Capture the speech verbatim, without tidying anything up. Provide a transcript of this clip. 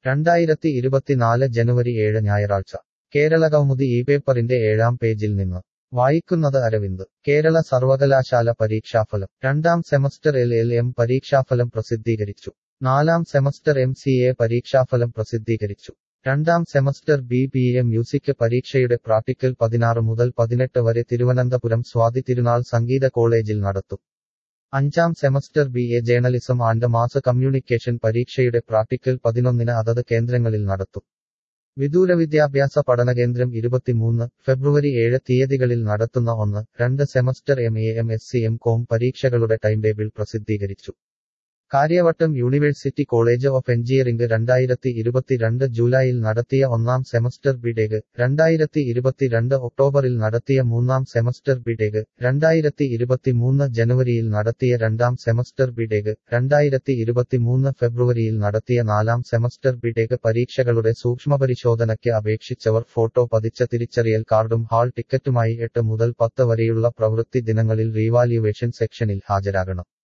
രണ്ടായിരത്തി ഇരുപത്തിനാല് ജനുവരി ഏഴ് ഞായറാഴ്ച കേരളകൗമുദി ഈ പേപ്പറിന്റെ ഏഴാം പേജിൽ നിന്ന് വായിക്കുന്നത് അരവിന്ദ്. കേരള സർവകലാശാല പരീക്ഷാഫലം. രണ്ടാം സെമസ്റ്റർ എൽ എൽ എം പരീക്ഷാഫലം പ്രസിദ്ധീകരിച്ചു. നാലാം സെമസ്റ്റർ എം സി എ പരീക്ഷാഫലം പ്രസിദ്ധീകരിച്ചു. രണ്ടാം semester B B A music പരീക്ഷയുടെ പ്രാക്ടിക്കൽ പതിനാറ് മുതൽ പതിനെട്ട് വരെ തിരുവനന്തപുരം സ്വാതി തിരുനാൾ സംഗീത കോളേജിൽ നടത്തും. അഞ്ചാം semester B A journalism and mass communication പരീക്ഷയുടെ പ്രാക്ടിക്കൽ പതിനൊന്നിന് അതത് കേന്ദ്രങ്ങളിൽ നടത്തും. വിദൂര വിദ്യാഭ്യാസ പഠനകേന്ദ്രം ഇരുപത്തിമൂന്ന് ഫെബ്രുവരി ഏഴ് തീയതികളിൽ നടത്തുന്ന ഒന്ന്, രണ്ട് semester M A M S C M com പരീക്ഷകളുടെ ടൈംടേബിൾ പ്രസിദ്ധീകരിച്ചു. Karyavattom university college of engineering രണ്ടായിരത്തി ഇരുപത്തിരണ്ട് ജൂലൈയിൽ നടത്തിയ ഒന്നാം സെമസ്റ്റർ ബിടെക്, രണ്ടായിരത്തി ഇരുപത്തിരണ്ട് ഒക്ടോബറിൽ നടത്തിയ മൂന്നാം സെമസ്റ്റർ ബിടെക്, രണ്ടായിരത്തി ഇരുപത്തിമൂന്ന് ജനുവരിയിൽ നടത്തിയ രണ്ടാം സെമസ്റ്റർ ബിടെക്, രണ്ടായിരത്തി ഇരുപത്തിമൂന്ന് ഫെബ്രുവരിയിൽ നടത്തിയ നാലാം സെമസ്റ്റർ ബിടെക് പരീക്ഷകളുടെ സൂക്ഷ്മപരിശോധനയ്ക്ക് അപേക്ഷിച്ചവർ ഫോട്ടോ പതിച്ച തിരിച്ചറിയൽ കാർഡും ഹാൾ ടിക്കറ്റുമായി എട്ട് മുതൽ പത്ത് വരെയുള്ള പ്രവൃത്തി ദിനങ്ങളിൽ റീവാല്യുവേഷൻ സെക്ഷനിൽ ഹാജരാകണം.